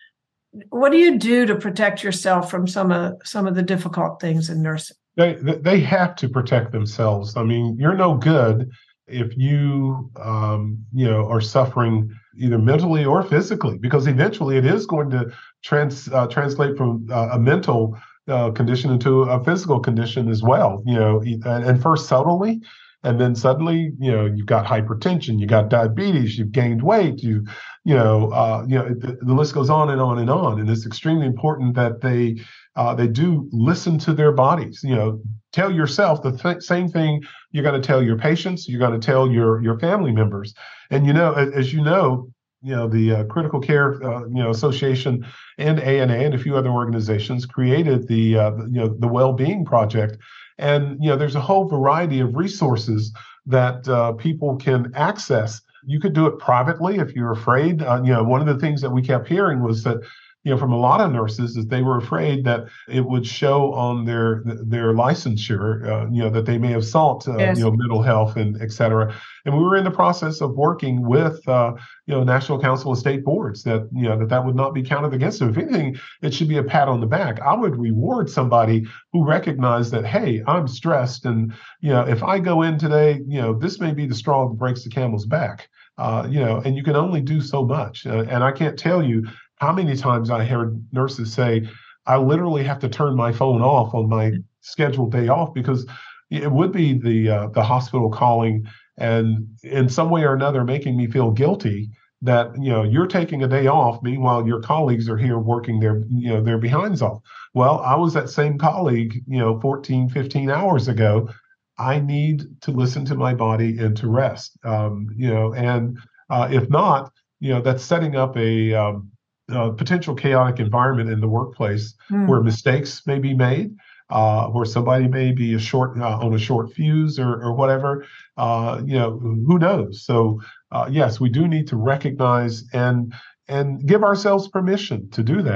what do you do to protect yourself from some of some of the difficult things in nursing? They they have to protect themselves. I mean, you're no good if you, um, you know, are suffering either mentally or physically, because eventually it is going to trans, uh, translate from uh, a mental uh, condition into a physical condition as well, you know, and, and first subtly, and then suddenly, you know, you've got hypertension, you got diabetes, you've gained weight, you, you know, uh, you know, the, the list goes on and on and on. And it's extremely important that they, uh, they do listen to their bodies, you know, tell yourself the th- same thing you're going to tell your patients, you're going to tell your your family members. And, you know, as, as you know, you know, the uh, Critical Care, uh, you know, Association and A N A and a few other organizations created the, uh, the, you know, the Well-Being Project. And, you know, there's a whole variety of resources that uh, people can access. You could do it privately if you're afraid. Uh, you know, one of the things that we kept hearing was that, you know, from a lot of nurses, is they were afraid that it would show on their their licensure, uh, you know, that they may have sought, uh, yes. you know, mental health and et cetera. And we were in the process of working with, uh, you know, National Council of State Boards that, you know, that that would not be counted against them. If anything, it should be a pat on the back. I would reward somebody who recognized that, hey, I'm stressed. And, you know, if I go in today, you know, this may be the straw that breaks the camel's back, uh, you know, and you can only do so much. Uh, and I can't tell you how many times I heard nurses say, I literally have to turn my phone off on my scheduled day off, because it would be the uh, the hospital calling and in some way or another making me feel guilty that, you know, you're taking a day off. Meanwhile, your colleagues are here working their, you know, their behinds off. Well, I was that same colleague, you know, fourteen, fifteen hours ago. I need to listen to my body and to rest, um, you know, and uh, if not, you know, that's setting up a, um, Uh, potential chaotic environment in the workplace mm. where mistakes may be made, uh, where somebody may be a short uh, on a short fuse or, or whatever. Uh, you know, who knows? So uh, yes, we do need to recognize and and give ourselves permission to do that.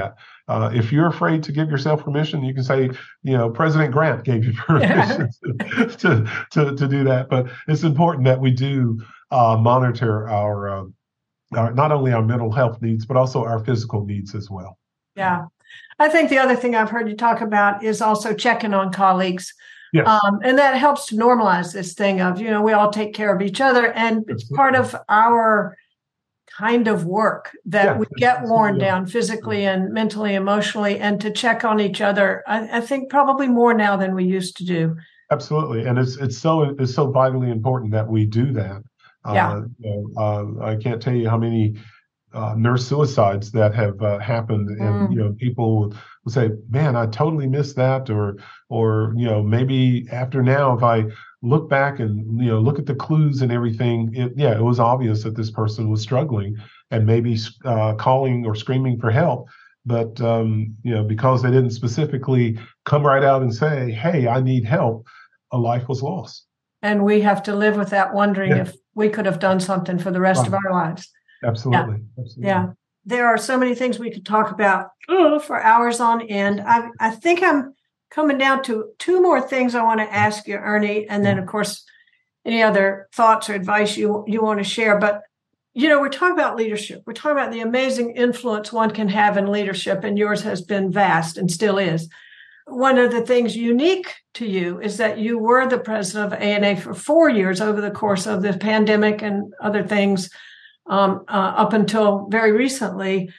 Uh, if you're afraid to give yourself permission, you can say, you know, President Grant gave you permission to, to, to, to do that. But it's important that we do uh, monitor our, uh, our, not only our mental health needs, but also our physical needs as well. Yeah. I think the other thing I've heard you talk about is also checking on colleagues. Yes. Um, and that helps to normalize this thing of, you know, we all take care of each other. And it's part of our kind of work that yeah, we get worn yeah. down physically and mentally, emotionally, and to check on each other. I, I think probably more now than we used to do. Absolutely. And it's it's so it's so vitally important that we do that. Yeah. Uh, you know, uh, I can't tell you how many Uh, nurse suicides that have uh, happened, and mm. you know, people will, will say, "Man, I totally missed that," or, or you know, maybe after now, if I look back and you know, look at the clues and everything, it, yeah, it was obvious that this person was struggling and maybe uh, calling or screaming for help, but um, you know, because they didn't specifically come right out and say, "Hey, I need help," a life was lost. And we have to live with that, wondering yeah. if we could have done something for the rest right. of our lives. Absolutely. Yeah. Absolutely. Yeah. There are so many things we could talk about oh, for hours on end. I, I think I'm coming down to two more things I want to ask you, Ernie. And then, of course, any other thoughts or advice you, you want to share. But, you know, we're talking about leadership. We're talking about the amazing influence one can have in leadership. And yours has been vast and still is. One of the things unique to you is that you were the president of A N A for four years over the course of the pandemic and other things. Um, uh, up until very recently,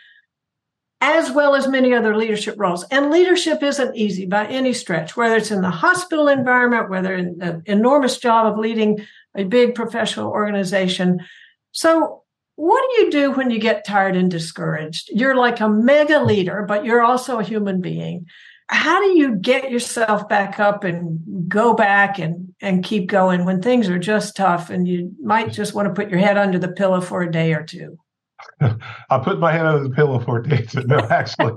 as well as many other leadership roles. And leadership isn't easy by any stretch, whether it's in the hospital environment, whether in the enormous job of leading a big professional organization. So what do you do when you get tired and discouraged? You're like a mega leader, but you're also a human being. How do you get yourself back up and go back and, and keep going when things are just tough and you might just want to put your head under the pillow for a day or two? I put my head under the pillow for a day or two. No, actually,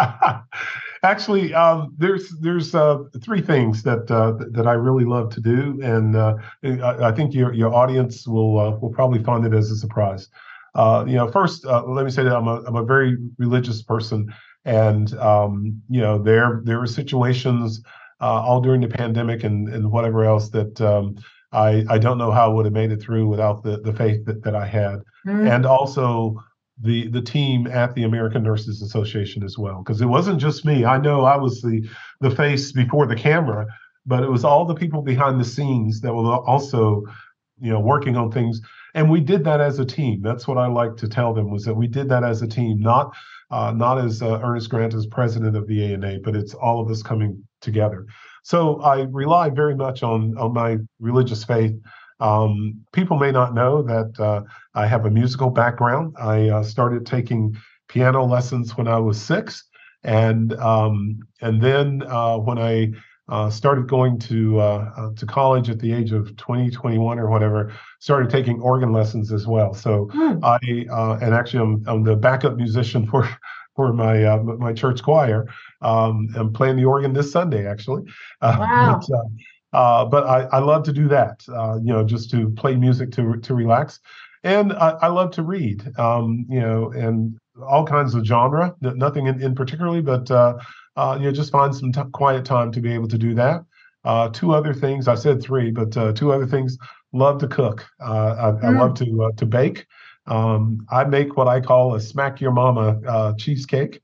actually, um, there's there's uh, three things that uh, that I really love to do, and uh, I, I think your your audience will uh, will probably find it as a surprise. Uh, you know, first, uh, let me say that I'm a I'm a very religious person. And, um, you know, there there were situations uh, all during the pandemic and, and whatever else that um, I, I don't know how I would have made it through without the, the faith that, that I had. Mm-hmm. And also the the team at the American Nurses Association as well, because it wasn't just me. I know I was the, the face before the camera, but it was all the people behind the scenes that were also, you know, working on things. And we did that as a team. That's what I like to tell them, was that we did that as a team, not Uh, not as uh, Ernest Grant as president of the A N A, but it's all of us coming together. So I rely very much on, on my religious faith. Um, people may not know that uh, I have a musical background. I uh, started taking piano lessons when I was six. And um, and then uh, when I uh, started going to uh, uh, to college at the age of twenty, twenty-one or whatever, started taking organ lessons as well. So mm. I uh, and actually I'm, I'm the backup musician for for my uh, my church choir. Um, I'm playing the organ this Sunday actually. Uh, wow. But, uh, uh, but I, I love to do that. Uh, you know, just to play music to to relax, and I, I love to read. Um, you know, and all kinds of genre. Nothing in, in particularly, but. Uh, Uh, you know, just find some t- quiet time to be able to do that. Uh, two other things, I said three, but uh, two other things, love to cook. Uh, I, mm. I love to uh, to bake. Um, I make what I call a smack your mama uh, cheesecake,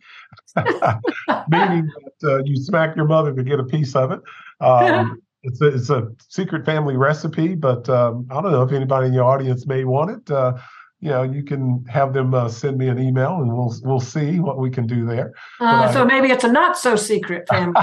meaning that uh, you smack your mother to get a piece of it. Um, it's, a, it's a secret family recipe, but um, I don't know if anybody in your audience may want it. Uh, You know, you can have them uh, send me an email, and we'll we'll see what we can do there. Uh, so I, maybe it's a not so secret family.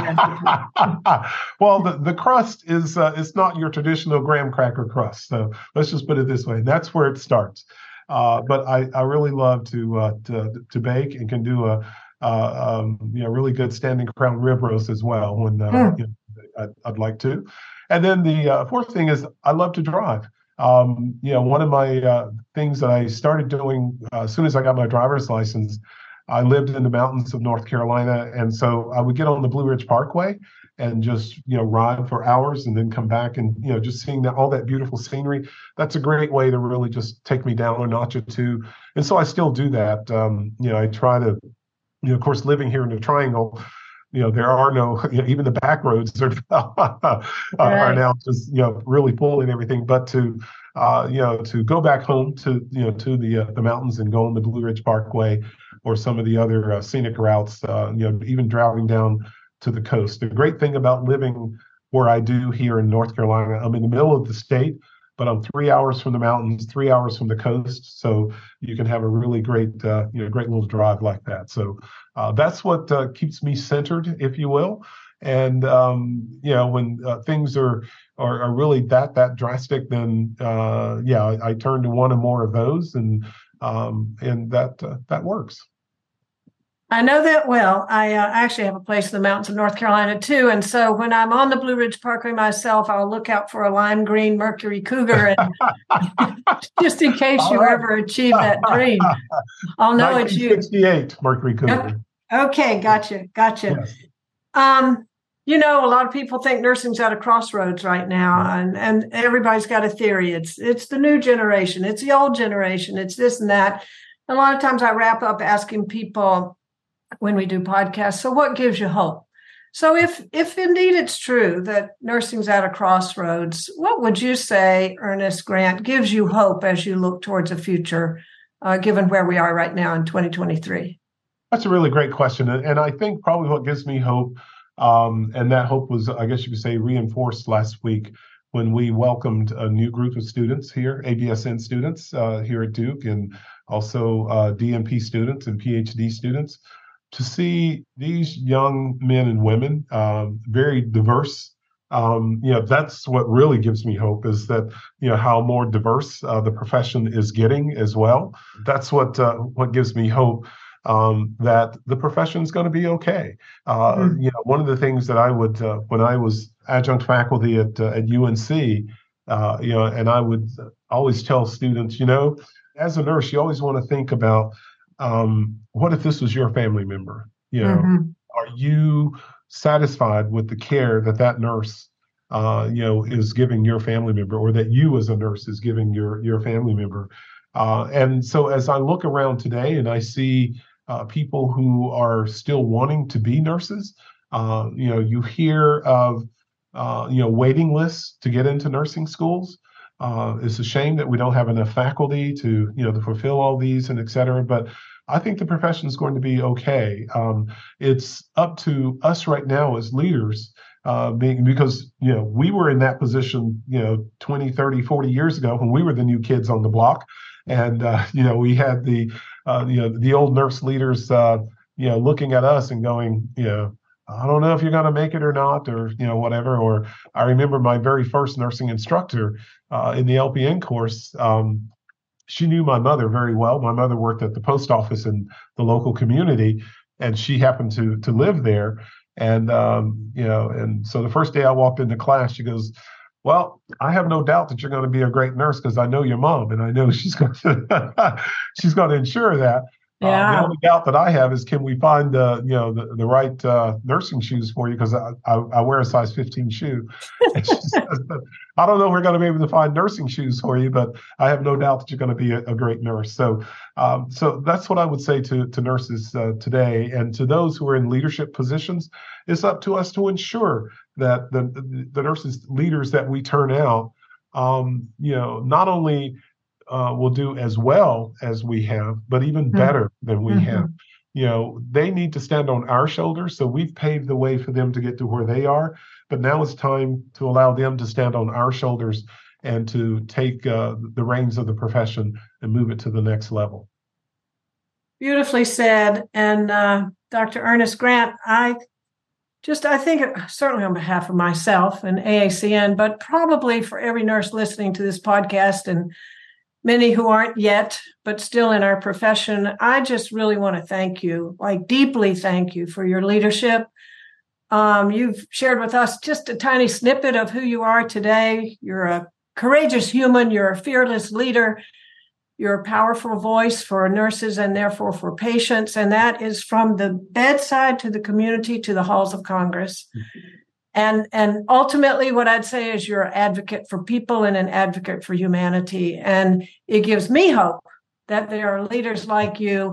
Well, the, the crust is uh, it's not your traditional graham cracker crust. So let's just put it this way. That's where it starts. Uh, but I, I really love to uh, to to bake, and can do a uh, um, you know really good standing crown rib roast as well when uh, mm. you know, I'd, I'd like to. And then the uh, fourth thing is I love to drive. Um, you know, one of my uh, things that I started doing uh, as soon as I got my driver's license, I lived in the mountains of North Carolina. And so I would get on the Blue Ridge Parkway and just, you know, ride for hours and then come back and, you know, just seeing that, all that beautiful scenery. That's a great way to really just take me down a notch or two. And so I still do that. Um, you know, I try to you know, of course, living here in the Triangle, you know, there are no, you know, even the back roads are, uh, Right. are now just, you know, really full and everything. But to, uh, you know, to go back home to, you know, to the uh, the mountains and go on the Blue Ridge Parkway or some of the other uh, scenic routes, uh, you know, even driving down to the coast. The great thing about living where I do here in North Carolina, I'm in the middle of the state, but I'm three hours from the mountains, three hours from the coast. So you can have a really great, uh, you know, great little drive like that. So uh, that's what uh, keeps me centered, if you will. And, um, you know, when uh, things are, are are really that that drastic, then, uh, yeah, I, I turn to one or more of those, and um, and that uh, that works. I know that well. I uh, actually have a place in the mountains of North Carolina too, and so when I'm on the Blue Ridge Parkway myself, I'll look out for a lime green Mercury Cougar, and just in case you right. ever achieve that dream, I'll know it's you. nineteen sixty-eight Mercury Cougar. Okay, gotcha, gotcha. Yes. Um, you know, a lot of people think nursing's at a crossroads right now, and and everybody's got a theory. It's it's the new generation, it's the old generation, it's this and that. A lot of times I wrap up asking people when we do podcasts, so what gives you hope? So if if indeed it's true that nursing's at a crossroads, what would you say, Ernest Grant, gives you hope as you look towards the future, uh, given where we are right now in twenty twenty-three? That's a really great question. And, and I think probably what gives me hope, um, and that hope was, I guess you could say, reinforced last week when we welcomed a new group of students here, A B S N students uh, here at Duke, and also uh, D N P students and P H D students, to see these young men and women, um, very diverse. Um, you know, that's what really gives me hope, is that, you know, how more diverse uh, the profession is getting as well. That's what uh, what gives me hope, um, that the profession is going to be okay. Uh, mm-hmm. You know, one of the things that I would, uh, when I was adjunct faculty at uh, at U N C, uh, you know, and I would always tell students, you know, as a nurse, you always want to think about, Um, what if this was your family member? You know, mm-hmm. Are you satisfied with the care that that nurse, uh, you know, is giving your family member, or that you as a nurse is giving your your family member? Uh, and so, as I look around today and I see uh, people who are still wanting to be nurses, uh, you know, you hear of uh, you know waiting lists to get into nursing schools. Uh, it's a shame that we don't have enough faculty to, you know, to fulfill all these and et cetera. But I think the profession is going to be okay. Um, it's up to us right now as leaders, uh, being, because, you know, we were in that position, you know, twenty, thirty, forty years ago when we were the new kids on the block. And, uh, you know, we had the, uh, you know, the old nurse leaders, uh, you know, looking at us and going, you know, I don't know if you're going to make it or not, or, you know, whatever. Or I remember my very first nursing instructor uh, in the L P N course. Um, she knew my mother very well. My mother worked at the post office in the local community, and she happened to to live there. And, um, you know, and so the first day I walked into class, she goes, well, I have no doubt that you're going to be a great nurse because I know your mom, and I know she's going to she's going to ensure that. Yeah. Uh, the only doubt that I have is, can we find uh, you know the, the right uh, nursing shoes for you, because I, I, I wear a size fifteen shoe. And she says, I don't know if we're going to be able to find nursing shoes for you, but I have no doubt that you're going to be a, a great nurse. So um, so that's what I would say to to nurses uh, today, and to those who are in leadership positions. It's up to us to ensure that the the, the nurses leaders that we turn out, um, you know, not only Uh, will do as well as we have, but even better mm-hmm. than we mm-hmm. have. You know, they need to stand on our shoulders. So we've paved the way for them to get to where they are. But now it's time to allow them to stand on our shoulders and to take uh, the reins of the profession and move it to the next level. Beautifully said. And uh, Doctor Ernest Grant, I just, I think, certainly on behalf of myself and A A C N, but probably for every nurse listening to this podcast, and many who aren't yet, but still in our profession, I just really want to thank you, like deeply thank you for your leadership. Um, you've shared with us just a tiny snippet of who you are today. You're a courageous human. You're a fearless leader. You're a powerful voice for nurses and therefore for patients. And that is from the bedside to the community to the halls of Congress. Mm-hmm. And and ultimately, what I'd say is you're an advocate for people and an advocate for humanity. And it gives me hope that there are leaders like you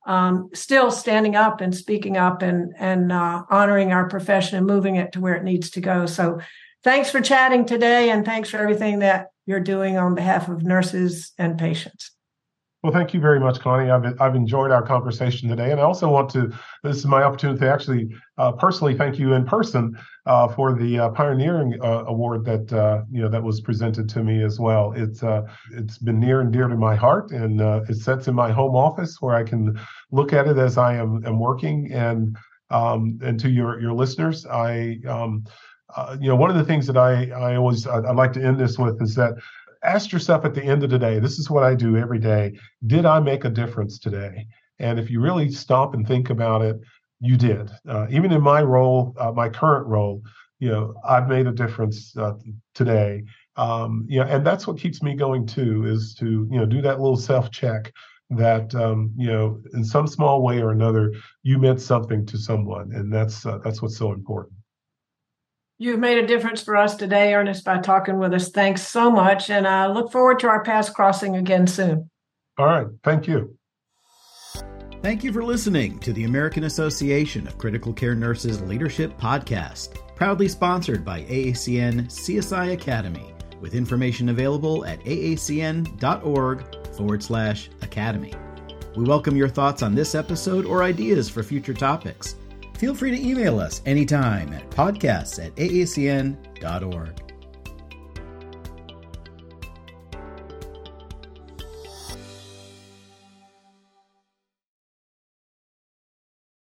um, still standing up and speaking up and, and uh, honoring our profession and moving it to where it needs to go. So thanks for chatting today, and thanks for everything that you're doing on behalf of nurses and patients. Well, thank you very much, Connie. I've I've enjoyed our conversation today, and I also want to. This is my opportunity to actually uh, personally thank you in person uh, for the uh, pioneering uh, award that uh, you know that was presented to me as well. It's uh, it's been near and dear to my heart, and uh, it sits in my home office where I can look at it as I am am working. And um, and to your your listeners, I um, uh, you know one of the things that I I always I, I like to end this with is that. Ask yourself at the end of the day, this is what I do every day. Did I make a difference today? And if you really stop and think about it, you did. Uh, even in my role, uh, my current role, you know, I've made a difference uh, today. Um, you know, and that's what keeps me going too, is to, you know, do that little self-check that, um, you know, in some small way or another, you meant something to someone. And that's uh, that's what's so important. You've made a difference for us today, Ernest, by talking with us. Thanks so much. And I look forward to our paths crossing again soon. All right. Thank you. Thank you for listening to the American Association of Critical Care Nurses Leadership Podcast, proudly sponsored by A A C N C S I Academy, with information available at aacn.org forward slash academy. We welcome your thoughts on this episode or ideas for future topics. Feel free to email us anytime at podcasts at aacn dot org.